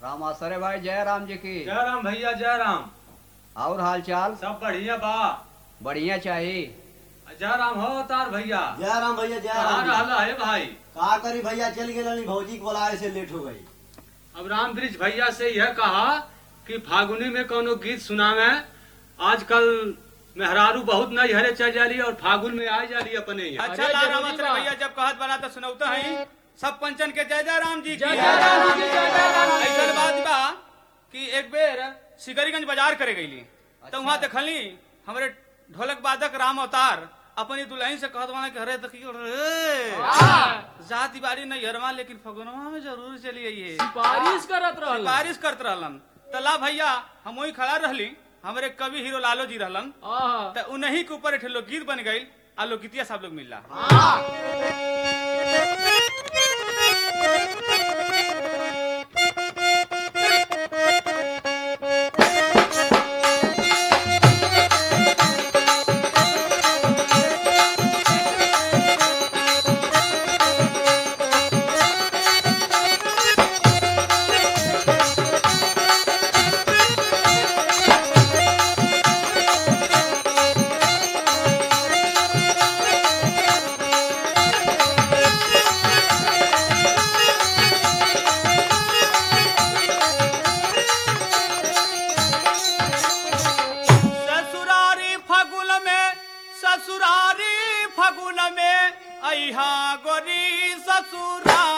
रामासरे भाई जय राम जी की। जय राम भैया जय राम। और हाल चाल सब बढ़िया बा। बढ़िया चाहिए। जय राम हो तार भैया। जय राम भैया जय कहाँ राम जी। रहला है भाई? का करी भैया चल गए भौजी को बुलाए से लेट हो गई। अब राम ब्रिज भैया से यह कहा कि फागुनी में कोनो गीत सुनावे। आजकल मेहरारू बहुत नैहरे चल जाली और फागुन में आ जाली अपने यहाँ। अच्छा ला रामाचर भैया जब कहत बना तो सुनौता है सब पंचन के जय जय राम जी की। ऐसा बात बा कि एक बेर सिकरीगंज बाजार करे गईली तो वहाँ देखली हमारे ढोलक वादक राम अवतार अपनी दुल्हन से कहत बना कि अरे देखियो जाति बारी नैहरवा लेकिन फगुनवा में जरूर चली आई है। सिफारिश करत रहलन तो ला भैया हम वही खड़ा रहली। हमारे कवि हीरो लालो जी रहलन तो उन्हीं के ऊपर एक लोकगीत बन गई आ लोकगीतिया सब लोग मिलला। ससुरारी फगुन में अहा गोरी ससुरा